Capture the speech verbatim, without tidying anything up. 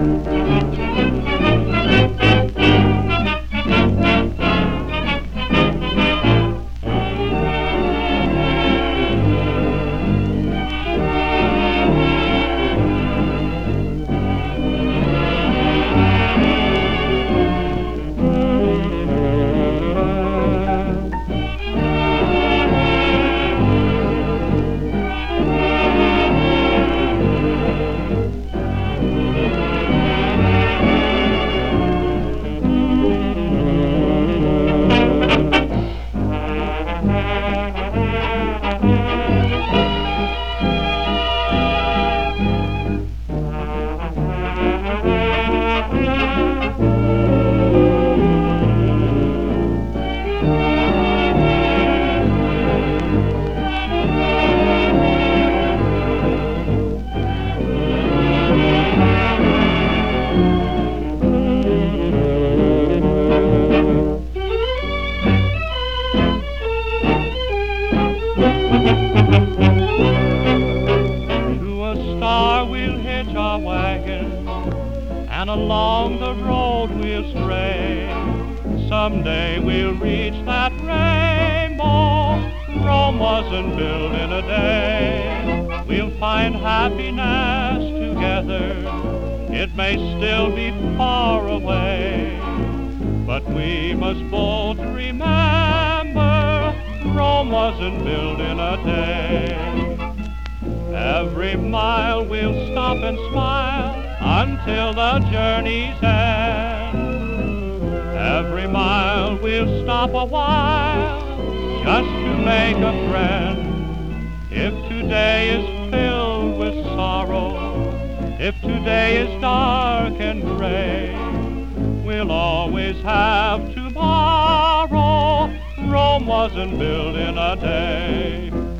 To a star we'll hitch our wagon, and along the road we'll stray. Someday we'll reach that rainbow. Rome wasn't built in a day. We'll find happiness together. It may still be far away, but we must both remember Rome wasn't built in a day. Every mile we'll stop and smile until the journey's end. Every mile we'll stop a while just to make a friend. If today is filled with sorrow, if today is dark and gray, we'll always have tomorrow. Rome wasn't built in a day.